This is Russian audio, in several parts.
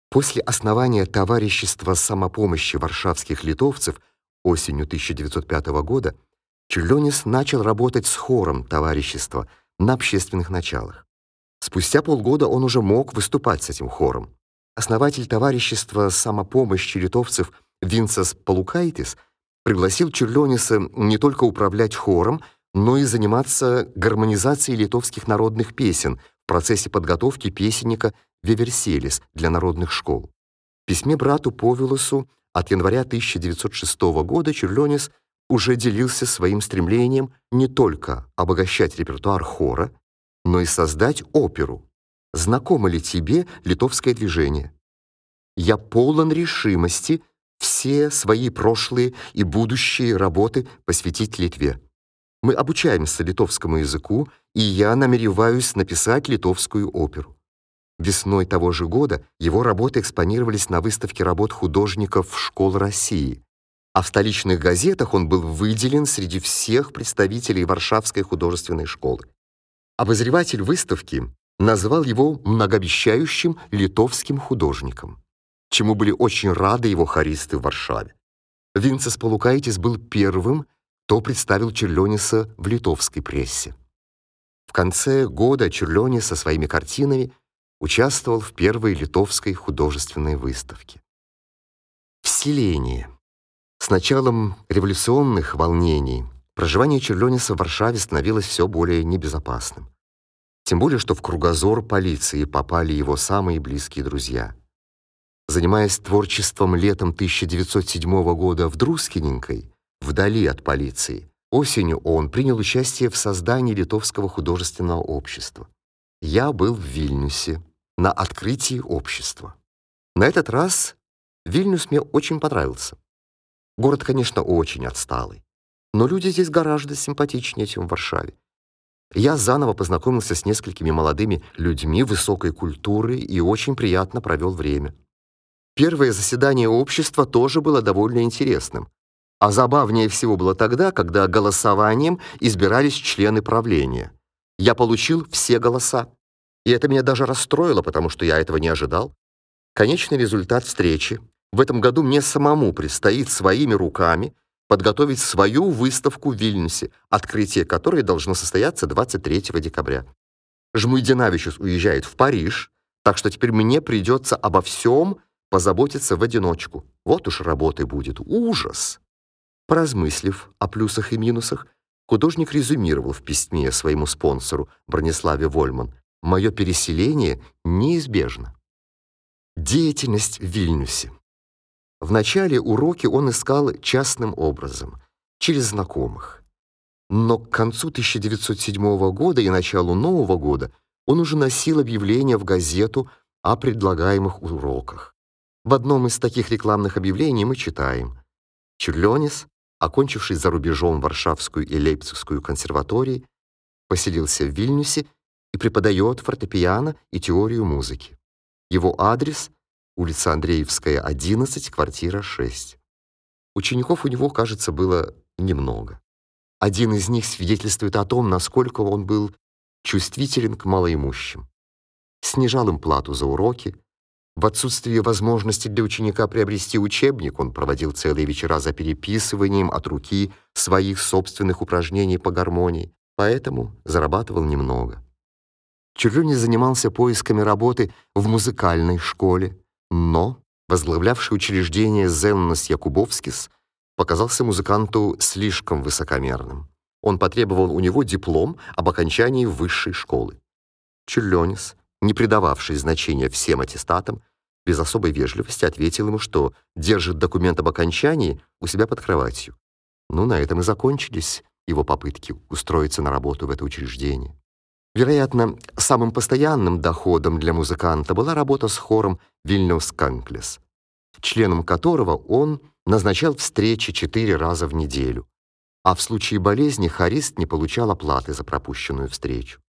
После основания товарищества самопомощи варшавских литовцев осенью 1905 года Čiurlionis начал работать с хором товарищества на общественных началах. Спустя полгода он уже мог выступать с этим хором. Основатель товарищества самопомощи литовцев Vincas Palukaitis пригласил Čiurlionisą не только управлять хором, но и заниматься гармонизацией литовских народных песен в процессе подготовки песенника «Веверсėlis» для народных школ. В письме брату Povilosу от января 1906 года Čiurlionis уже делился своим стремлением не только обогащать репертуар хора, но и создать оперу. Знакомо ли тебе литовское движение? Я полон решимости все свои прошлые и будущие работы посвятить Литве. Мы обучаемся литовскому языку, и я намереваюсь написать литовскую оперу. Весной того же года его работы экспонировались на выставке работ художников школ России, а в столичных газетах он был выделен среди всех представителей Варшавской художественной школы. Обозреватель выставки назвал его многообещающим литовским художником, чему были очень рады его хористы в Варшаве. Vincas Palukaitis был первым, кто представил Čiurlionisą в литовской прессе. В конце года Čiurlionis со своими картинами участвовал в первой литовской художественной выставке. Вселение. С началом революционных волнений проживание Čiurlionisą в Варшаве становилось все более небезопасным. Тем более, что в кругозор полиции попали его самые близкие друзья. Занимаясь творчеством летом 1907 года в Друскиненькой, вдали от полиции, осенью он принял участие в создании Литовского художественного общества. Я был в Вильнюсе на открытии общества. На этот раз Вильнюс мне очень понравился. Город, конечно, очень отсталый, но люди здесь гораздо симпатичнее, чем в Варшаве. Я заново познакомился с несколькими молодыми людьми высокой культуры и очень приятно провел время. Первое заседание общества тоже было довольно интересным, а забавнее всего было тогда, когда голосованием избирались члены правления. Я получил все голоса, и это меня даже расстроило, потому что я этого не ожидал. Конечный результат встречи. В этом году мне самому предстоит своими руками подготовить свою выставку в Вильнюсе, открытие которой должно состояться 23 декабря. Жмуйдинавичус уезжает в Париж, так что теперь мне придется обо всем позаботиться в одиночку. Вот уж работы будет. Ужас! Поразмыслив о плюсах и минусах, художник резюмировал в письме своему спонсору Брониславе Вольман: «Мое переселение неизбежно». Деятельность в Вильнюсе. Вначале уроки он искал частным образом, через знакомых. Но к концу 1907 года и началу нового года он уже носил объявление в газету о предлагаемых уроках. В одном из таких рекламных объявлений мы читаем: Čiurlionis, окончивший за рубежом Варшавскую и Лейпцигскую консерватории, поселился в Вильнюсе и преподает фортепиано и теорию музыки. Его адрес — улица Андреевская, 11, квартира 6. Учеников у него, кажется, было немного. Один из них свидетельствует о том, насколько он был чувствителен к малоимущим. Снижал им плату за уроки. В отсутствие возможности для ученика приобрести учебник, он проводил целые вечера за переписыванием от руки своих собственных упражнений по гармонии, поэтому зарабатывал немного. Čiurlionis занимался поисками работы в музыкальной школе, но возглавлявший учреждение Зеннос Якубовскис показался музыканту слишком высокомерным. Он потребовал у него диплом об окончании высшей школы. Čiurlionis, не придававший значения всем аттестатам, без особой вежливости ответил ему, что держит документ об окончании у себя под кроватью. На этом и закончились его попытки устроиться на работу в это учреждение. Вероятно, самым постоянным доходом для музыканта была работа с хором Vilniaus Kankles, членом которого он назначал встречи 4 раза в неделю, а в случае болезни хорист не получал оплаты за пропущенную встречу.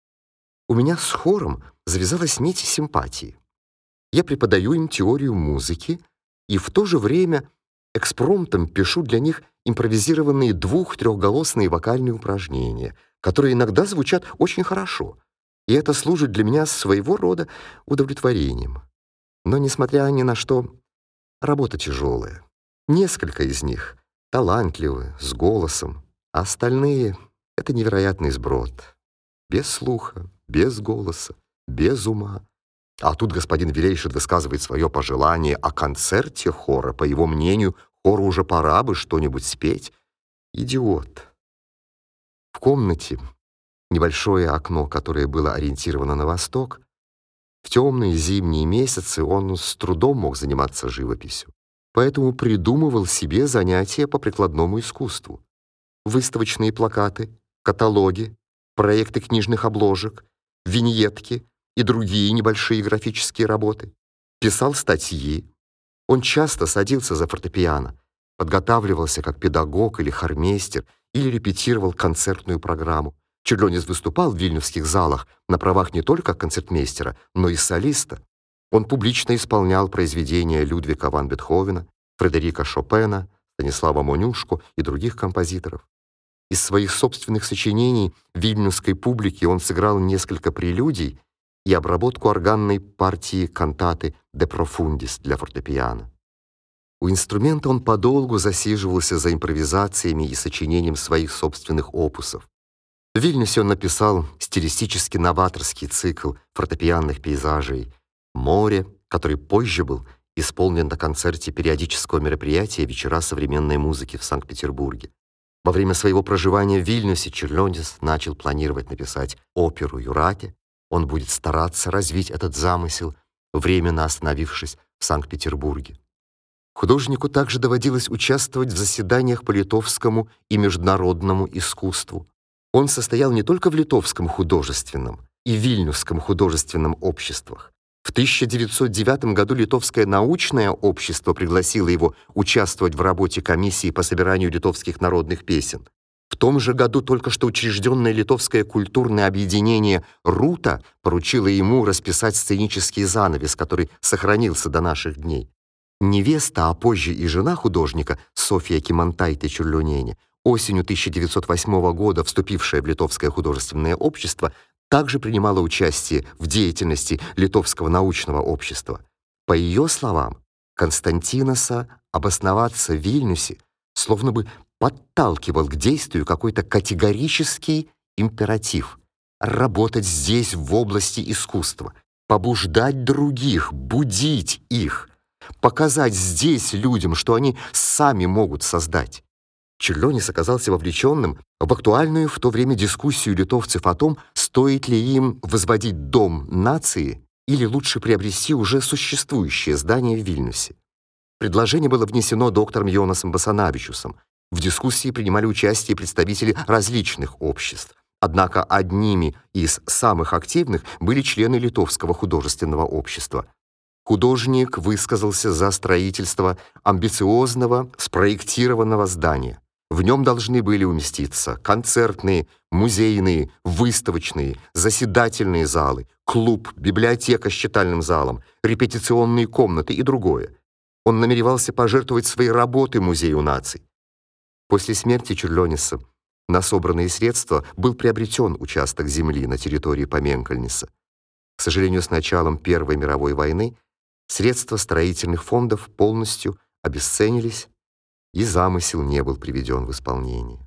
У меня с хором завязалась нить симпатии. Я преподаю им теорию музыки и в то же время экспромтом пишу для них импровизированные 2-3-голосные вокальные упражнения, которые иногда звучат очень хорошо, и это служит для меня своего рода удовлетворением. Но, несмотря ни на что, работа тяжелая. Несколько из них талантливы, с голосом, а остальные — это невероятный сброд. Без слуха, без голоса, без ума. А тут господин Велейший высказывает свое пожелание о концерте хора. По его мнению, хору уже пора бы что-нибудь спеть. Идиот. В комнате небольшое окно, которое было ориентировано на восток. В темные зимние месяцы он с трудом мог заниматься живописью, поэтому придумывал себе занятия по прикладному искусству. Выставочные плакаты, каталоги, проекты книжных обложек, виньетки и другие небольшие графические работы. Писал статьи. Он часто садился за фортепиано, подготавливался как педагог или хормейстер или репетировал концертную программу. Чирлёнис выступал в вильнюсских залах на правах не только концертмейстера, но и солиста. Он публично исполнял произведения Людвига ван Бетховена, Фредерика Шопена, Станислава Монюшко и других композиторов. Из своих собственных сочинений вильнюсской публике он сыграл несколько прелюдий и обработку органной партии кантаты «De Profundis» для фортепиано. У инструмента он подолгу засиживался за импровизациями и сочинением своих собственных опусов. В Вильнюсе он написал стилистически новаторский цикл фортепианных пейзажей «Море», который позже был исполнен на концерте периодического мероприятия «Вечера современной музыки» в Санкт-Петербурге. Во время своего проживания в Вильнюсе Чирлёнис начал планировать написать оперу «Юрате». Он будет стараться развить этот замысел, временно остановившись в Санкт-Петербурге. Художнику также доводилось участвовать в заседаниях по литовскому и международному искусству. Он состоял не только в Литовском художественном и Вильнюсском художественном обществах. В 1909 году Литовское научное общество пригласило его участвовать в работе комиссии по собиранию литовских народных песен. В том же году только что учрежденное Литовское культурное объединение «Рута» поручило ему расписать сценический занавес, который сохранился до наших дней. Невеста, а позже и жена художника Софья Кимантайте Чирлёниене, осенью 1908 года вступившая в Литовское художественное общество, также принимала участие в деятельности Литовского научного общества. По ее словам, Константиноса обосноваться в Вильнюсе словно бы подталкивал к действию какой-то категорический императив — работать здесь в области искусства, побуждать других, будить их, показать здесь людям, что они сами могут создать. Чирлёнис оказался вовлеченным в актуальную в то время дискуссию литовцев о том, стоит ли им возводить дом нации или лучше приобрести уже существующее здание в Вильнюсе. Предложение было внесено доктором Йонасом Басанавичусом. В дискуссии принимали участие представители различных обществ. Однако одними из самых активных были члены Литовского художественного общества. Художник высказался за строительство амбициозного, спроектированного здания. В нем должны были уместиться концертные, музейные, выставочные, заседательные залы, клуб, библиотека с читальным залом, репетиционные комнаты и другое. Он намеревался пожертвовать свои работы Музею наций. После смерти Чирлёниса на собранные средства был приобретен участок земли на территории Поменкальниса. К сожалению, с началом Первой мировой войны средства строительных фондов полностью обесценились, и замысел не был приведен в исполнение.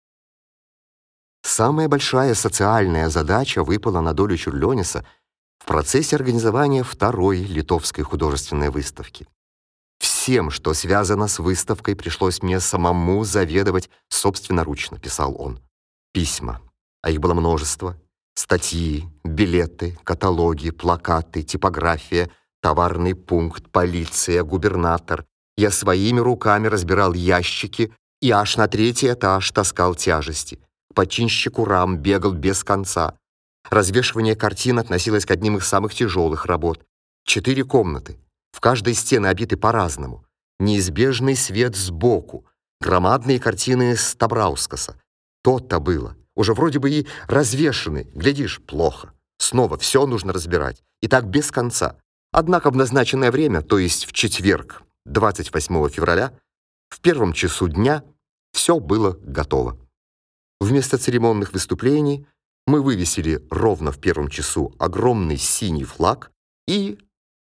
Самая большая социальная задача выпала на долю Чирлёниса в процессе организования второй литовской художественной выставки. «Всем, что связано с выставкой, пришлось мне самому заведовать собственноручно», — писал он. Письма, а их было множество, статьи, билеты, каталоги, плакаты, типография, товарный пункт, полиция, губернатор. Я своими руками разбирал ящики и аж на 3-й этаж таскал тяжести. К починщику рам бегал без конца. Развешивание картин относилось к одним из самых тяжелых работ. 4 комнаты. В каждой стены обиты по-разному. Неизбежный свет сбоку. Громадные картины Стабраускаса. То-то было. Уже вроде бы и развешаны. Глядишь, плохо. Снова все нужно разбирать. И так без конца. Однако в назначенное время, то есть в четверг, 28 февраля, в 1 часу дня, все было готово. Вместо церемонных выступлений мы вывесили ровно в 1 часу огромный синий флаг и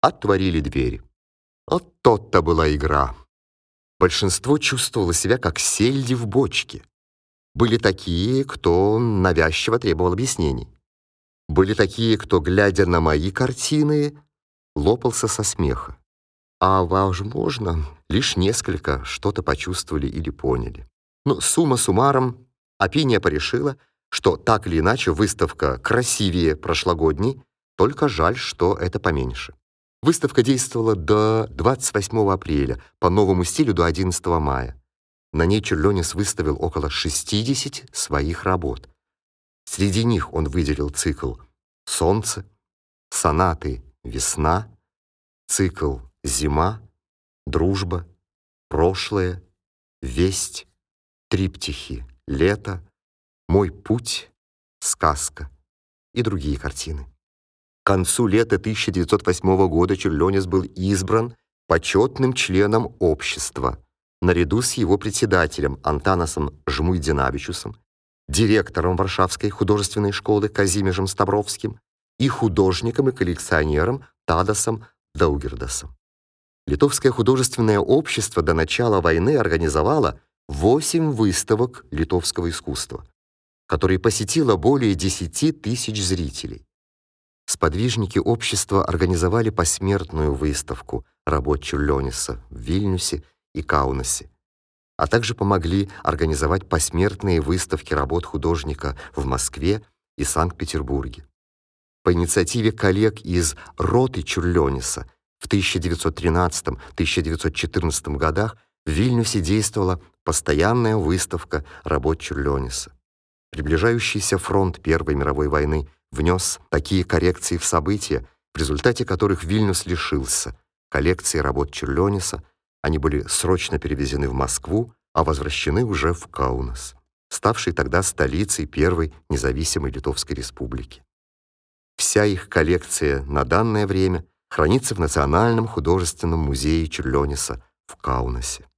отворили двери. Вот тот-то была игра. Большинство чувствовало себя как сельди в бочке. Были такие, кто навязчиво требовал объяснений. Были такие, кто, глядя на мои картины, лопался со смеха. А, возможно, лишь несколько что-то почувствовали или поняли. Но сумма суммаром, опиния порешила, что так или иначе выставка красивее прошлогодней, только жаль, что это поменьше. Выставка действовала до 28 апреля, по новому стилю до 11 мая. На ней Чирлёнис выставил около 60 своих работ. Среди них он выделил цикл «Солнце», сонаты «Весна», цикл «Зима», «Дружба», «Прошлое», «Весть», триптихи «Лето», «Мой путь», «Сказка» и другие картины. К концу лета 1908 года Чирлёнис был избран почетным членом общества наряду с его председателем Антанасом Жмуйдинавичусом, директором Варшавской художественной школы Казимежем Ставровским и художником и коллекционером Тадасом Даугирдасом. Литовское художественное общество до начала войны организовало 8 выставок литовского искусства, которые посетило более 10 тысяч зрителей. Сподвижники общества организовали посмертную выставку работ Чирлёниса в Вильнюсе и Каунасе, а также помогли организовать посмертные выставки работ художника в Москве и Санкт-Петербурге. По инициативе коллег из роты Чирлёниса в 1913-1914 годах в Вильнюсе действовала постоянная выставка работ Чирлёниса. Приближающийся фронт Первой мировой войны внес такие коррекции в события, в результате которых Вильнюс лишился коллекции работ Чирлёниса. Они были срочно перевезены в Москву, а возвращены уже в Каунас, ставший тогда столицей первой независимой Литовской республики. Вся их коллекция на данное время хранится в Национальном художественном музее Чирлёниса в Каунасе.